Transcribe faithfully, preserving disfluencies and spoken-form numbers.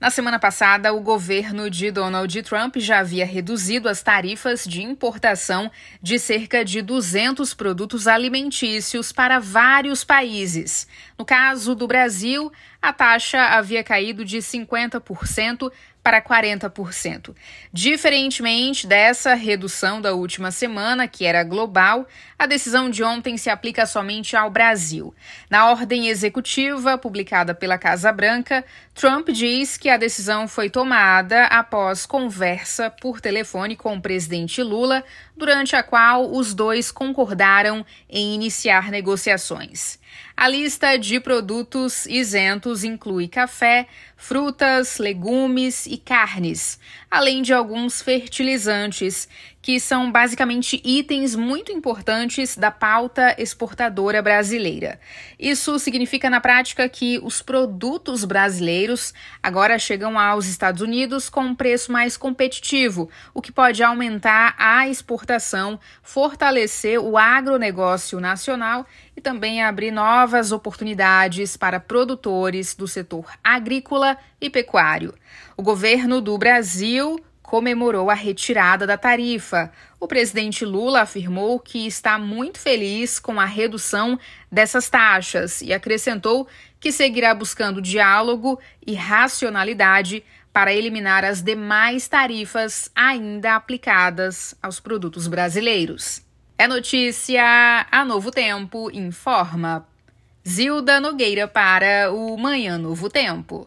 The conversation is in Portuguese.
Na semana passada, o governo de Donald Trump já havia reduzido as tarifas de importação de cerca de duzentos produtos alimentícios para vários países. No caso do Brasil, a taxa havia caído de cinquenta por cento para quarenta por cento. Diferentemente dessa redução da última semana, que era global, a decisão de ontem se aplica somente ao Brasil. Na ordem executiva publicada pela Casa Branca, Trump diz que a decisão foi tomada após conversa por telefone com o presidente Lula, durante a qual os dois concordaram em iniciar negociações. A lista de produtos isentos inclui café, frutas, legumes e carnes, além de alguns fertilizantes, que são basicamente itens muito importantes da pauta exportadora brasileira. Isso significa na prática que os produtos brasileiros agora chegam aos Estados Unidos com um preço mais competitivo, o que pode aumentar a exportação, fortalecer o agronegócio nacional e também abrir novas oportunidades para produtores do setor agrícola e pecuário. O governo do Brasil comemorou a retirada da tarifa. O presidente Lula afirmou que está muito feliz com a redução dessas taxas e acrescentou que seguirá buscando diálogo e racionalidade para eliminar as demais tarifas ainda aplicadas aos produtos brasileiros. É notícia, a Novo Tempo informa. Zilda Nogueira para o Manhã Novo Tempo.